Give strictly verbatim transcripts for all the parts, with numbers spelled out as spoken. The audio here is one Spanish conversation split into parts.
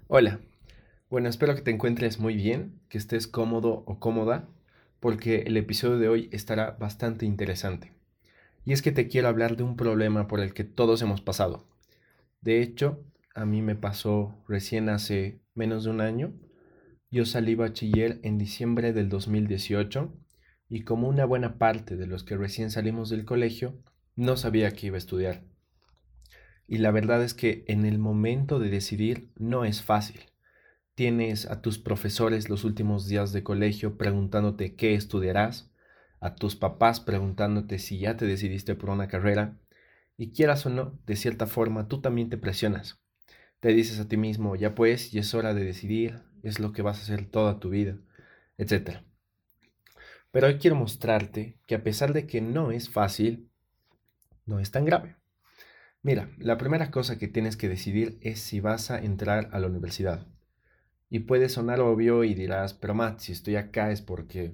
Hola, bueno, espero que te encuentres muy bien, que estés cómodo o cómoda, porque el episodio de hoy estará bastante interesante. Y es que te quiero hablar de un problema por el que todos hemos pasado. De hecho, a mí me pasó recién hace menos de un año. Yo salí bachiller en diciembre del dos mil dieciocho y como una buena parte de los que recién salimos del colegio, no sabía qué iba a estudiar. Y la verdad es que en el momento de decidir no es fácil. Tienes a tus profesores los últimos días de colegio preguntándote qué estudiarás, a tus papás preguntándote si ya te decidiste por una carrera, y quieras o no, de cierta forma tú también te presionas. Te dices a ti mismo, ya pues, ya es hora de decidir, es lo que vas a hacer toda tu vida, etcétera. Pero hoy quiero mostrarte que a pesar de que no es fácil, no es tan grave. Mira, la primera cosa que tienes que decidir es si vas a entrar a la universidad. Y puede sonar obvio y dirás, pero Matt, si estoy acá es porque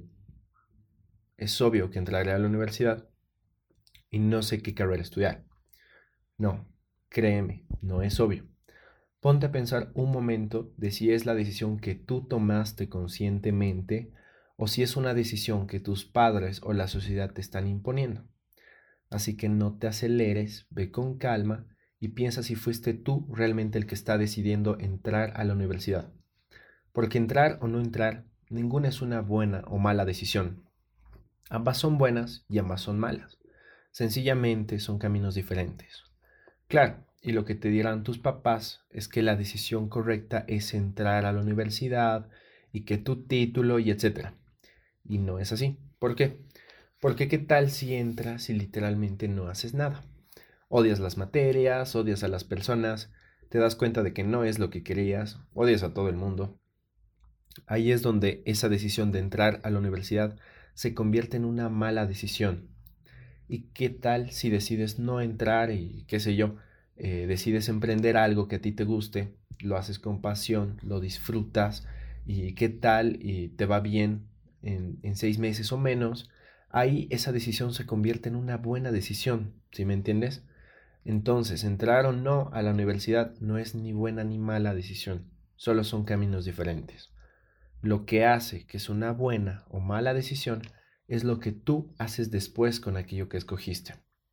es obvio que entraré a la universidad y no sé qué carrera estudiar. No, créeme, no es obvio. Ponte a pensar un momento de si es la decisión que tú tomaste conscientemente o si es una decisión que tus padres o la sociedad te están imponiendo. Así que no te aceleres, ve con calma y piensa si fuiste tú realmente el que está decidiendo entrar a la universidad. Porque entrar o no entrar, ninguna es una buena o mala decisión. Ambas son buenas y ambas son malas. Sencillamente son caminos diferentes. Claro, y lo que te dirán tus papás es que la decisión correcta es entrar a la universidad y que tu título y etcétera. Y no es así. ¿Por qué? Porque qué tal si entras y literalmente no haces nada. Odias las materias, odias a las personas, te das cuenta de que no es lo que querías, odias a todo el mundo. Ahí es donde esa decisión de entrar a la universidad se convierte en una mala decisión. ¿Y qué tal si decides no entrar y qué sé yo, eh, decides emprender algo que a ti te guste, lo haces con pasión, lo disfrutas y qué tal y te va bien en, en seis meses o menos? Ahí esa decisión se convierte en una buena decisión, ¿sí me entiendes? Entonces, entrar o no a la universidad no es ni buena ni mala decisión, solo son caminos diferentes. Lo que hace que es una buena o mala decisión es lo que tú haces después con aquello que escogiste.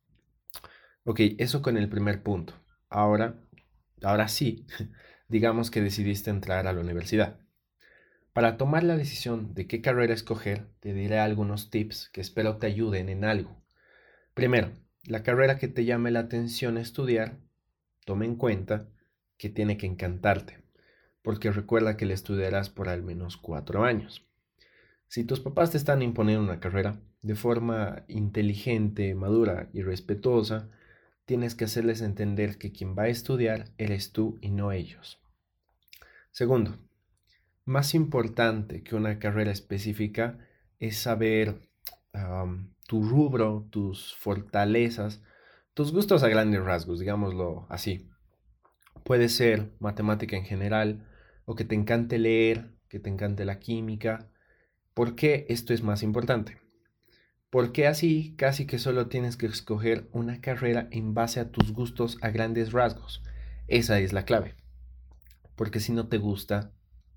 Ok, eso con el primer punto. Ahora, ahora sí, digamos que decidiste entrar a la universidad. Para tomar la decisión de qué carrera escoger, te diré algunos tips que espero te ayuden en algo. Primero, la carrera que te llame la atención estudiar, toma en cuenta que tiene que encantarte, porque recuerda que la estudiarás por al menos cuatro años. Si tus papás te están imponiendo una carrera de forma inteligente, madura y respetuosa, tienes que hacerles entender que quien va a estudiar eres tú y no ellos. Segundo, más importante que una carrera específica es saber um, tu rubro, tus fortalezas, tus gustos a grandes rasgos, digámoslo así. Puede ser matemática en general o que te encante leer, que te encante la química. ¿Por qué esto es más importante? Porque así casi que solo tienes que escoger una carrera en base a tus gustos a grandes rasgos. Esa es la clave. Porque si no te gusta,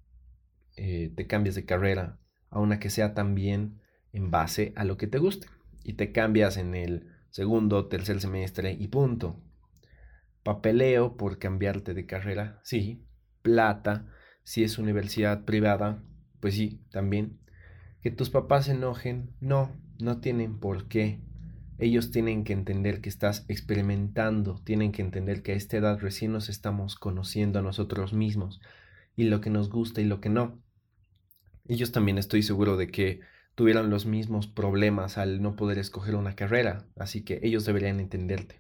eh, te cambias de carrera a una que sea también en base a lo que te guste. Y te cambias en el segundo, tercer semestre y punto. Papeleo por cambiarte de carrera, sí. Plata, si es universidad privada, pues sí, también. Que tus papás se enojen, no, no tienen por qué. Ellos tienen que entender que estás experimentando, tienen que entender que a esta edad recién nos estamos conociendo a nosotros mismos y lo que nos gusta y lo que no. Ellos también estoy seguro de que tuvieron los mismos problemas al no poder escoger una carrera, así que ellos deberían entenderte.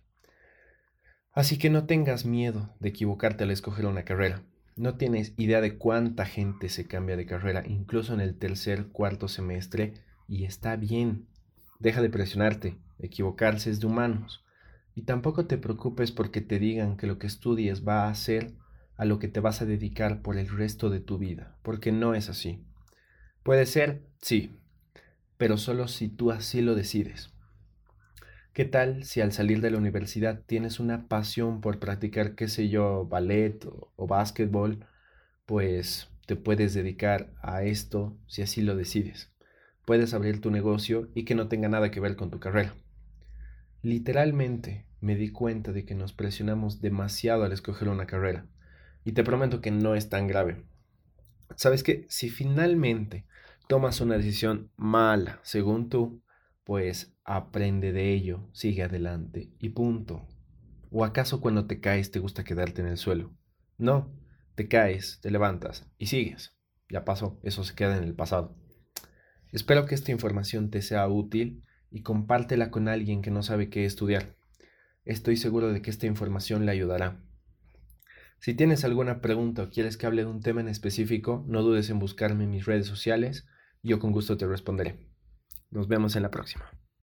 Así que no tengas miedo de equivocarte al escoger una carrera. No tienes idea de cuánta gente se cambia de carrera, incluso en el tercer, cuarto semestre, y está bien. Deja de presionarte, equivocarse es de humanos. Y tampoco te preocupes porque te digan que lo que estudies va a ser a lo que te vas a dedicar por el resto de tu vida, porque no es así. Puede ser, sí, pero solo si tú así lo decides. ¿Qué tal si al salir de la universidad tienes una pasión por practicar, qué sé yo, ballet o, o básquetbol? pues te puedes dedicar a esto si así lo decides. Puedes abrir tu negocio y que no tenga nada que ver con tu carrera. Literalmente me di cuenta de que nos presionamos demasiado al escoger una carrera. Y te prometo que no es tan grave. ¿Sabes qué? Si finalmente tomas una decisión mala, según tú, pues aprende de ello, sigue adelante y punto. ¿O acaso cuando te caes te gusta quedarte en el suelo? No, te caes, te levantas y sigues. Ya pasó, eso se queda en el pasado. Espero que esta información te sea útil y compártela con alguien que no sabe qué estudiar. Estoy seguro de que esta información le ayudará. Si tienes alguna pregunta o quieres que hable de un tema en específico, no dudes en buscarme en mis redes sociales y yo con gusto te responderé. Nos vemos en la próxima.